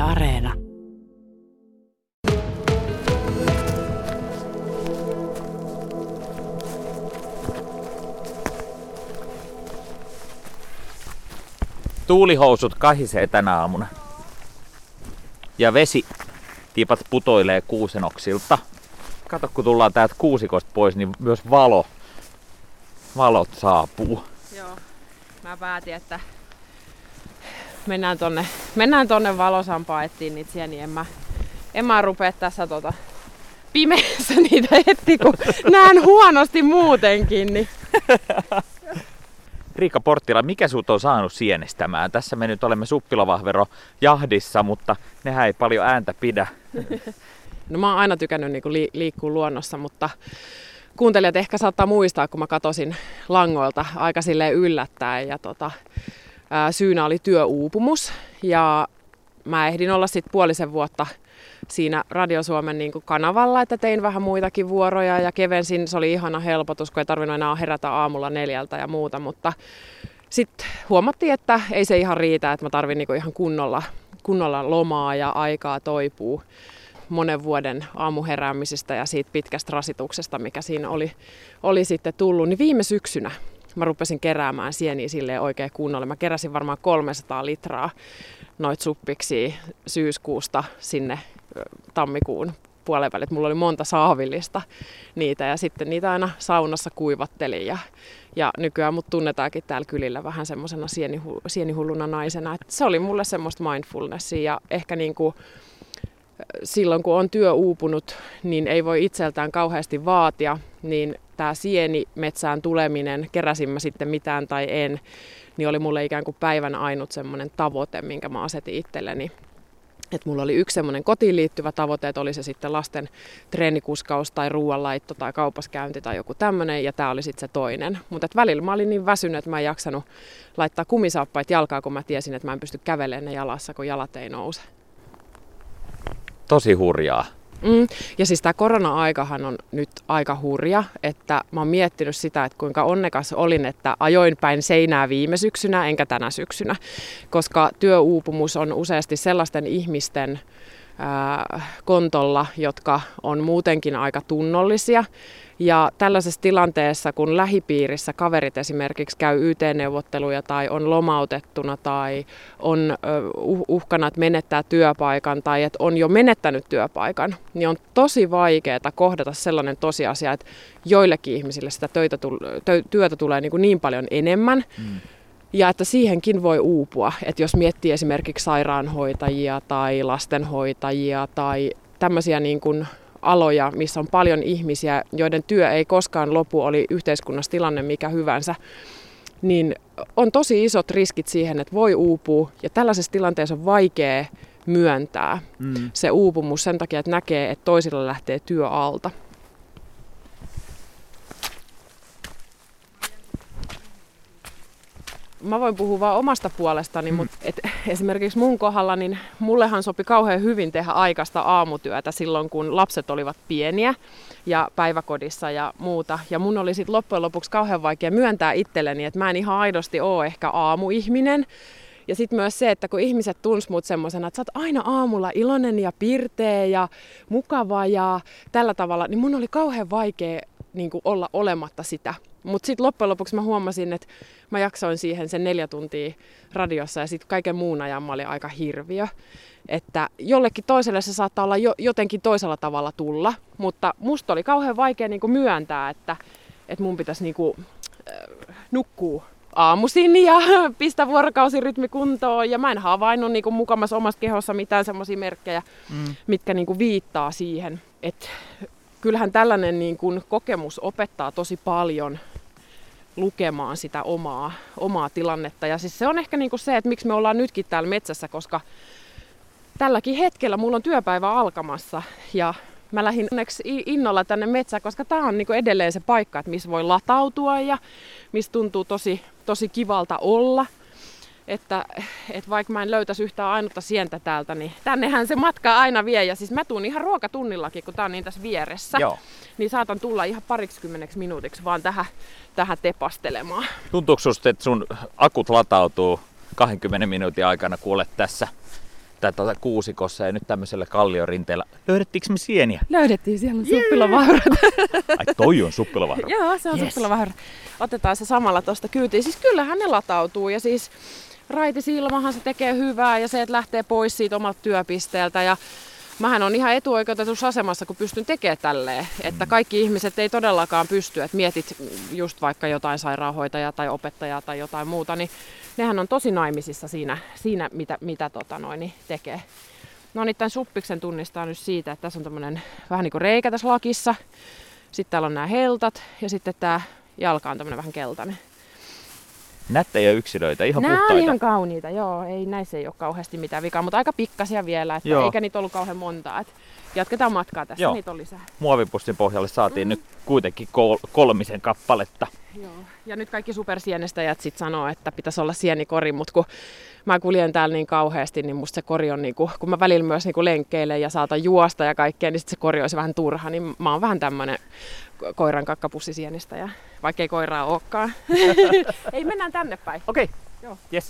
Areena. Tuulihousut kahisee tänä aamuna. Ja vesitipat putoilee kuusenoksilta. Kato, kun tullaan täältä kuusikosta pois, niin myös valot saapuu. Joo. Mä päätin, että mennään tonne valosampaan etsiin niitä sieniä. En mä rupea tässä pimeässä niitä etsiä, kun näen huonosti muutenkin. Niin. Riikka Porttila, mikä sut on saanut sienestämään? Tässä me nyt olemme Suppilovahvero jahdissa, mutta nehän ei paljon ääntä pidä. No mä oon aina tykännyt liikkua luonnossa, mutta kuuntelijat ehkä saattaa muistaa, kun mä katosin langoilta aika silleen yllättäen. Ja syynä oli työuupumus ja mä ehdin olla sitten puolisen vuotta siinä Radio Suomen kanavalla, että tein vähän muitakin vuoroja ja kevensin. Se oli ihana helpotus, kun ei tarvinnut enää herätä aamulla 4 ja muuta, mutta sitten huomattiin, että ei se ihan riitä, että mä tarvin ihan kunnolla lomaa ja aikaa toipuu monen vuoden aamuheräämisestä ja siitä pitkästä rasituksesta, mikä siinä oli sitten tullut. Niin viime syksynä mä rupesin keräämään sieniä silleen oikein kunnolla. Mä keräsin varmaan 300 litraa noit suppiksi syyskuusta sinne tammikuun puolen väliin. Mulla oli monta saavillista niitä ja sitten niitä aina saunassa kuivattelin. Ja nykyään mut tunnetaankin täällä kylillä vähän semmosena sienihulluna naisena. Et se oli mulle semmoista mindfulnessia ja ehkä silloin kun on työuupunut, niin ei voi itseltään kauheasti vaatia, niin tämä sienimetsään tuleminen, keräsin mä sitten mitään tai en, niin oli mulle ikään kuin päivän ainut semmoinen tavoite, minkä mä asetin itselleni. Et mulla oli yksi semmoinen kotiin liittyvä tavoite, että oli se sitten lasten treenikuskaus tai ruoanlaitto tai kaupaskäynti tai joku tämmöinen, ja tämä oli sitten se toinen. Mutta välillä mä olin niin väsynyt, että mä en jaksanut laittaa kumisaappaita jalkaa, kun mä tiesin, että mä en pysty kävelemään ne jalassa, kun jalat ei nouse. Tosi hurjaa. Ja siis tämä korona-aikahan on nyt aika hurja, että mä oon miettinyt sitä, että kuinka onnekas olin, että ajoin päin seinää viime syksynä enkä tänä syksynä, koska työuupumus on useasti sellaisten ihmisten kontolla, jotka on muutenkin aika tunnollisia. Ja tällaisessa tilanteessa, kun lähipiirissä kaverit esimerkiksi käy YT-neuvotteluja tai on lomautettuna tai on uhkana, että menettää työpaikan tai että on jo menettänyt työpaikan, niin on tosi vaikeaa kohdata sellainen tosiasia, että joillekin ihmisille sitä työtä tulee niin paljon enemmän. Ja että siihenkin voi uupua, että jos miettii esimerkiksi sairaanhoitajia tai lastenhoitajia tai tämmöisiä aloja, missä on paljon ihmisiä, joiden työ ei koskaan lopu, oli yhteiskunnassa tilanne mikä hyvänsä, niin on tosi isot riskit siihen, että voi uupua ja tällaisessa tilanteessa on vaikea myöntää se uupumus sen takia, että näkee, että toisilla lähtee työ alta. Mä voin puhua vaan omasta puolestani, mutta esimerkiksi mun kohdalla, niin mullehan sopi kauhean hyvin tehdä aikaista aamutyötä silloin, kun lapset olivat pieniä ja päiväkodissa ja muuta. Ja mun oli sitten loppujen lopuksi kauhean vaikea myöntää itselleni, että mä en ihan aidosti ole ehkä aamuihminen. Ja sitten myös se, että kun ihmiset tunsi mut semmosena, että sä oot aina aamulla iloinen ja pirteä ja mukava ja tällä tavalla, niin mun oli kauhean vaikea olla olematta sitä. Mutta sitten loppujen lopuksi mä huomasin, että mä jaksoin siihen sen 4 tuntia radiossa ja sitten kaiken muun ajan mä olin aika hirviö. Että jollekin toiselle se saattaa olla jotenkin toisella tavalla tulla, mutta musta oli kauhean vaikea myöntää, että mun pitäisi nukkua aamuisin ja pistää vuorokausirytmi kuntoon. Ja mä en havainnut mukamas omassa kehossa mitään semmoisia merkkejä, mitkä viittaa siihen, että kyllähän tällainen kokemus opettaa tosi paljon lukemaan sitä omaa tilannetta. Ja siis se on ehkä se, että miksi me ollaan nytkin täällä metsässä, koska tälläkin hetkellä mulla on työpäivä alkamassa ja mä lähdin onneksi innolla tänne metsään, koska tää on edelleen se paikka, että missä voi latautua ja missä tuntuu tosi kivalta olla. Että vaikka mä en löytäisi yhtään ainutta sientä täältä, niin tännehän se matka aina vie. Ja siis mä tuun ihan ruokatunnillakin, kun tää on niin tässä vieressä. Joo. Niin saatan tulla ihan 20 minuutiksi vaan tähän tepastelemaan. Tuntuuko susta, että sun akut latautuu 20 minuutin aikana, kun olet tässä kuusikossa ja nyt tämmöisellä kalliorinteellä. Löydettiinkö me sieniä? Löydettiin, siellä on suppilovahrat. Ai toi on suppilovahra. Joo, se on suppilovahra. Otetaan se samalla tuosta kyytiin. Siis kyllähän ne latautuu ja siis raitisilmahan se tekee hyvää ja se, että lähtee pois siitä omalta työpisteeltä. Ja mähän on ihan etuoikeutetussa asemassa, kun pystyn tekemään tälleen. Että kaikki ihmiset ei todellakaan pysty, että mietit just vaikka jotain sairaanhoitajaa tai opettajaa tai jotain muuta, niin nehän on tosi naimisissa siinä mitä tekee. No niin, tämän suppiksen tunnistaa nyt siitä, että tässä on tämmöinen vähän niin kuin reikä tässä lakissa. Sitten täällä on nämä heltat ja sitten tämä jalka on tämmöinen vähän keltainen. Nättejä yksilöitä, ihan nämä puhtaita. Nämä on ihan kauniita, joo. Näissä ei ole kauheasti mitään vikaa, mutta aika pikkasia vielä, että eikä niitä ollut kauhean montaa. Että jatketaan matkaa tässä, niitä on lisää. Muovipussin pohjalle saatiin nyt kuitenkin 3 kappaletta. Joo. Ja nyt kaikki supersienestäjät sit sanoo, että pitäisi olla sienikori, mutta kun mä kuljen täällä niin kauheasti, niin musta se kori on, niinku, kun mä välillä myös niinku lenkkeilen ja saatan juosta ja kaikkea, niin sit se kori olisi vähän turha, niin mä oon vähän tämmönen koiran kakkapussisienestäjä, vaikka ei koiraa olekaan. Ei, mennään tänne päin. Okei, yes.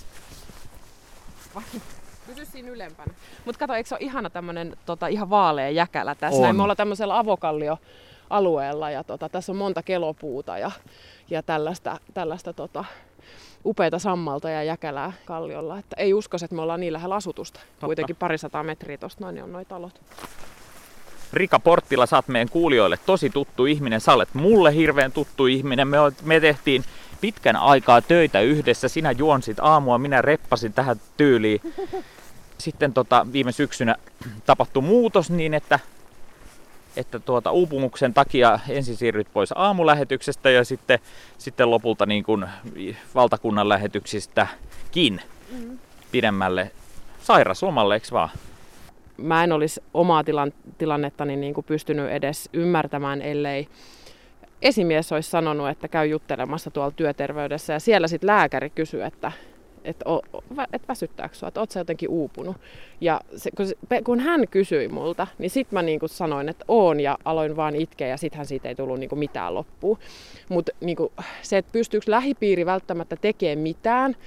Pysy siinä ylempänä. Mutta kato, eikö se ole ihana tämmönen ihan vaalea jäkälä tässä? Näin, me ollaan tämmöisellä avokallioalueella ja tässä on monta kelopuuta ja tällaista upeita sammalta ja jäkälää kalliolla. Että ei uskoisi, että me ollaan niin lähellä asutusta. Totta. Kuitenkin 200 metriä tosta noin on noi talot. Rika Porttila, sä oot meidän kuulijoille tosi tuttu ihminen. Sä olet mulle hirveän tuttu ihminen. Me tehtiin pitkän aikaa töitä yhdessä. Sinä juonsit aamua, minä reppasin tähän tyyliin. Sitten viime syksynä tapahtui muutos niin, että uupumuksen takia ensin siirryt pois aamulähetyksestä ja sitten lopulta niin kuin valtakunnan lähetyksistäkin pidemmälle sairaslomalle, eikö vaan? Mä en olisi omaa tilannettani niin kuin pystynyt edes ymmärtämään, ellei esimies olisi sanonut, että käy juttelemassa tuolla työterveydessä ja siellä sitten lääkäri kysyi, että väsyttääkö sua, että oot sä jotenkin uupunut. Ja kun hän kysyi multa, niin sit mä niinku sanoin, että oon ja aloin vaan itkeä ja sittenhän siitä ei tullut niinku mitään loppuun. Mutta niinku se, että pystyykö lähipiiri välttämättä tekemään mitään,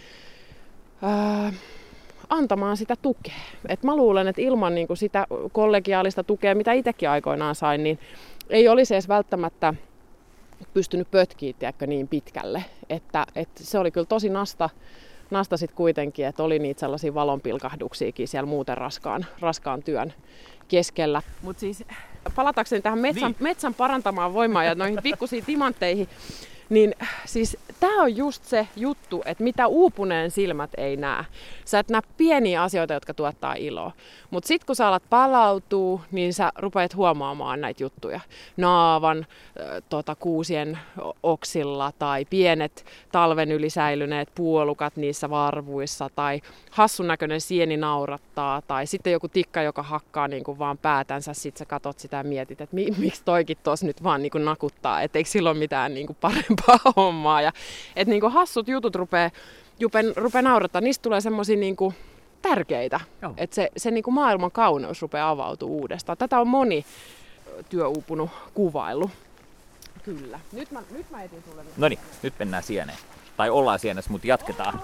antamaan sitä tukea. Et mä luulen, että ilman niinku sitä kollegiaalista tukea, mitä itsekin aikoinaan sain, niin ei olisi edes välttämättä pystynyt pötkiä niin pitkälle. Että se oli kyllä tosi nasta sit kuitenkin, että oli niitä sellaisia valonpilkahduksiakin siellä muuten raskaan työn keskellä. Mutta siis palatakseni tähän metsän parantamaan voimaan ja noihin pikkusiin timantteihin, niin siis tää on just se juttu, että mitä uupuneen silmät ei näe. Sä et näe pieniä asioita, jotka tuottaa iloa. Mutta sit kun sä alat palautua, niin sä rupeat huomaamaan näitä juttuja. Naavan, kuusien oksilla tai pienet talven yli säilyneet puolukat niissä varvuissa tai hassun näköinen sieni naurattaa tai sitten joku tikka, joka hakkaa niin kuin vaan päätänsä. Sit sä katot sitä ja mietit, että miksi toikin tos nyt vaan niin kuin nakuttaa, et eikö sillä ole mitään niin kuin parempaa hommaa. Ja, että niin kuin hassut jutut rupeaa naurattaa, niistä tulee semmosia niin kuin tärkeitä, että se niin kuin maailman kauneus rupeaa avautumaan uudestaan. Tätä on moni työuupunut kuvailu. Kyllä. Nyt mä etin sulle. Noniin, nyt mennään sieneen. Tai ollaan sienessä, mutta jatketaan.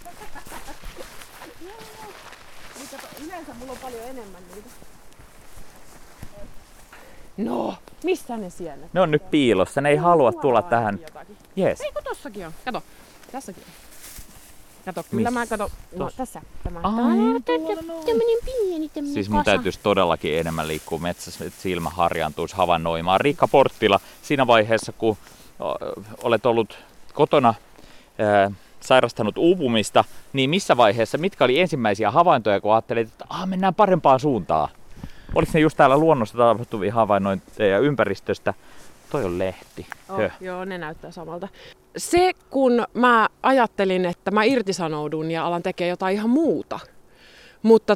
Yleensä mulla on paljon enemmän niitä. No, missä ne sienet? Ne on nyt piilossa, ne ei halua tulla tähän. Yes. Ei kun tossakin on, kato, tässäkin on. Kato, kyllä mä kato, no tässä tämä. Ai, tämmönen pieni tämmönen siis mun täytyisi todellakin enemmän liikkua metsässä, että silmä harjaantuisi havainnoimaan. Rika Porttila, siinä vaiheessa kun olet ollut kotona sairastanut uupumista, niin missä vaiheessa, mitkä oli ensimmäisiä havaintoja, kun ajattelit, että mennään parempaan suuntaan? Oliko ne just täällä luonnossa tapahtuvia havainnointeja ympäristöstä? Toi on lehti. Joo, ne näyttää samalta. Se, kun mä ajattelin, että mä irtisanoudun ja alan tekemään jotain ihan muuta. Mutta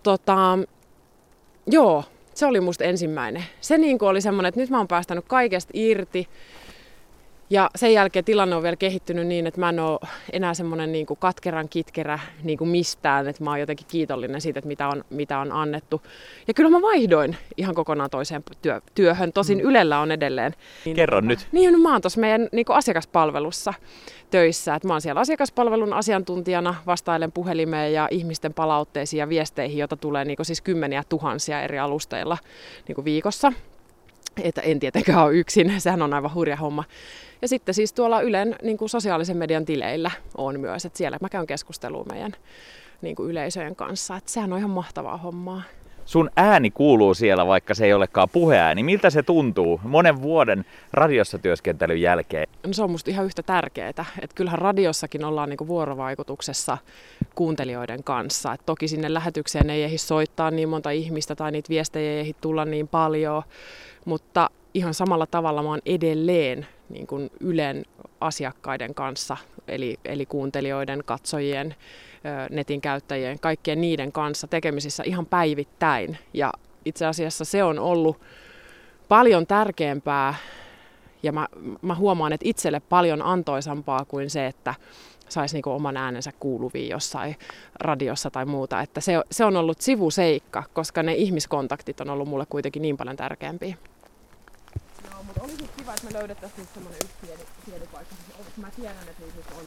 joo, se oli musta ensimmäinen. Se niin oli semmoinen, että nyt mä oon päästänyt kaikesta irti. Ja sen jälkeen tilanne on vielä kehittynyt niin, että mä en ole enää semmoinen niin kuin katkeran kitkerä niin kuin mistään, että mä oon jotenkin kiitollinen siitä, että mitä on annettu. Ja kyllä mä vaihdoin ihan kokonaan toiseen työhön, tosin Ylellä on edelleen. Kerro nyt. Niin, mä oon tuossa meidän niin kuin asiakaspalvelussa töissä. Että mä oon siellä asiakaspalvelun asiantuntijana, vastailen puhelimeen ja ihmisten palautteisiin ja viesteihin, joita tulee niin kuin siis kymmeniä tuhansia eri alusteilla niin kuin viikossa. Että en tietenkään ole yksin, sehän on aivan hurja homma. Ja sitten siis tuolla Ylen niin kuin sosiaalisen median tileillä on myös, että siellä mä käyn keskustelua meidän niin kuin yleisöjen kanssa, että sehän on ihan mahtavaa hommaa. Sun ääni kuuluu siellä, vaikka se ei olekaan puheääni. Miltä se tuntuu monen vuoden radiossa työskentelyn jälkeen? No se on musta ihan yhtä tärkeää, että kyllähän radiossakin ollaan niin kuin vuorovaikutuksessa kuuntelijoiden kanssa. Et toki sinne lähetykseen ei ehdi soittaa niin monta ihmistä tai niitä viestejä ei ehdi tulla niin paljon, mutta ihan samalla tavalla mä oon edelleen niin kuin Ylen asiakkaiden kanssa, eli kuuntelijoiden, katsojien, netin käyttäjien, kaikkien niiden kanssa tekemisissä ihan päivittäin. Ja itse asiassa se on ollut paljon tärkeämpää ja mä huomaan, että itselle paljon antoisampaa kuin se, että saisi niinku oman äänensä kuuluviin jossain radiossa tai muuta. Että se on ollut sivuseikka, koska ne ihmiskontaktit on ollut mulle kuitenkin niin paljon tärkeämpiä. No, mutta olisi kiva, että me löydettäisiin nyt semmoinen yksi pieni paikka. Mä tiedän, että niitä on.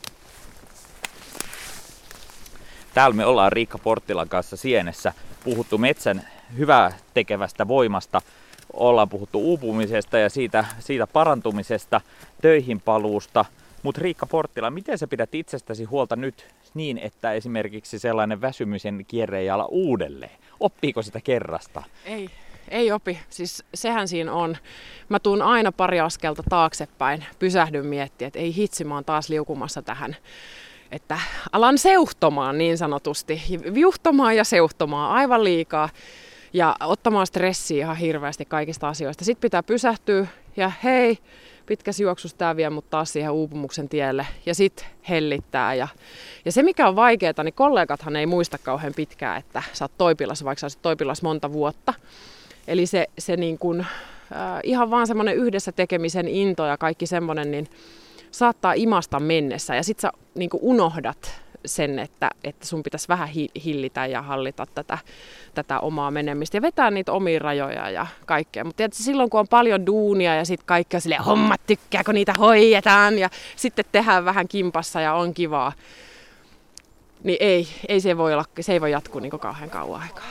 Täällä me ollaan Riikka Porttilan kanssa Sienessä puhuttu metsän hyvää tekevästä voimasta. Ollaan puhuttu uupumisesta ja siitä parantumisesta, töihin paluusta. Mutta Riikka Porttila, miten sä pidät itsestäsi huolta nyt niin, että esimerkiksi sellainen väsymisen kierre ei ala uudelleen? Oppiiko sitä kerrasta? Ei opi. Siis sehän siinä on. Mä tuun aina pari askelta taaksepäin, pysähdyn miettimään, että ei hitsi, mä oon taas liukumassa tähän. Että alan seuhtomaan niin sanotusti, viuhtomaan ja seuhtomaan aivan liikaa ja ottamaan stressiä ihan hirveästi kaikista asioista. Sitten pitää pysähtyä ja hei, pitkässä juoksussa tämä vie mut taas siihen uupumuksen tielle ja sitten hellittää. Ja se mikä on vaikeaa, niin kollegathan ei muista kauhean pitkään, että sä oot toipilas, vaikka sä olisit toipilas monta vuotta. Eli se niin kun, ihan vaan semmoinen yhdessä tekemisen into ja kaikki semmoinen, niin saattaa imasta mennessä ja sit sä niin kuin unohdat sen, että sun pitäisi vähän hillitä ja hallita tätä omaa menemistä ja vetää niitä omia rajoja ja kaikkea. Mutta silloin kun on paljon duunia ja sitten kaikki on silleen, hommat tykkää, kun niitä hoidetaan ja sitten tehdään vähän kimpassa ja on kivaa, niin se ei voi jatkuu niin kuin kauhean kauan aikaa.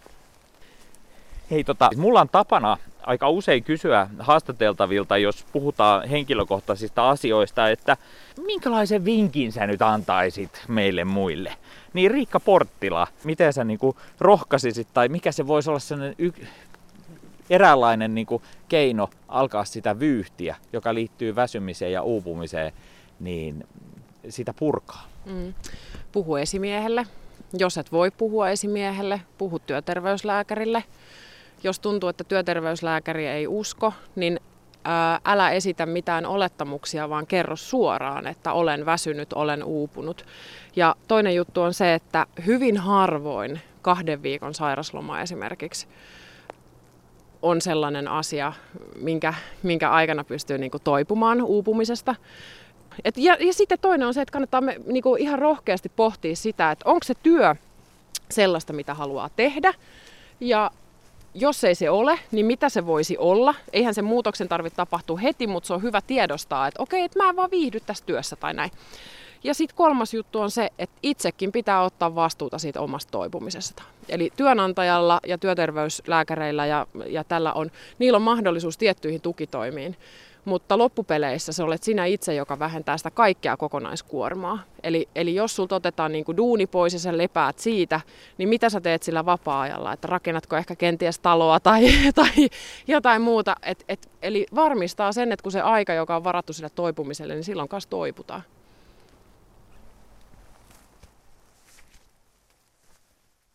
Hei, mulla on tapana aika usein kysyä haastateltavilta, jos puhutaan henkilökohtaisista asioista, että minkälaisen vinkin sä nyt antaisit meille muille? Niin Riikka Porttila, miten sä niinku rohkaisisit tai mikä se voisi olla sellainen eräänlainen niinku keino alkaa sitä vyyhtiä, joka liittyy väsymiseen ja uupumiseen, niin sitä purkaa? Puhu esimiehelle. Jos et voi puhua esimiehelle, puhu työterveyslääkärille. Jos tuntuu, että työterveyslääkäri ei usko, niin älä esitä mitään olettamuksia, vaan kerro suoraan, että olen väsynyt, olen uupunut. Ja toinen juttu on se, että hyvin harvoin 2 viikon sairasloma esimerkiksi on sellainen asia, minkä aikana pystyy niinku toipumaan uupumisesta. Ja sitten toinen on se, että kannattaa niinku ihan rohkeasti pohtia sitä, että onko se työ sellaista, mitä haluaa tehdä. Ja jos ei se ole, niin mitä se voisi olla? Eihän sen muutoksen tarvitse tapahtua heti, mutta se on hyvä tiedostaa, että okei, että mä en vaan viihdy tässä työssä tai näin. Ja sitten 3. juttu on se, että itsekin pitää ottaa vastuuta siitä omasta toipumisesta. Eli työnantajalla ja työterveyslääkäreillä ja niillä on mahdollisuus tiettyihin tukitoimiin. Mutta loppupeleissä se olet sinä itse, joka vähentää sitä kaikkea kokonaiskuormaa. Eli jos sulta otetaan niin kuin duuni pois ja sä lepäät siitä, niin mitä sä teet sillä vapaa-ajalla? Että rakennatko ehkä kenties taloa tai jotain muuta. Eli varmistaa sen, että kun se aika, joka on varattu sille toipumiselle, niin silloin kanssa toiputaan.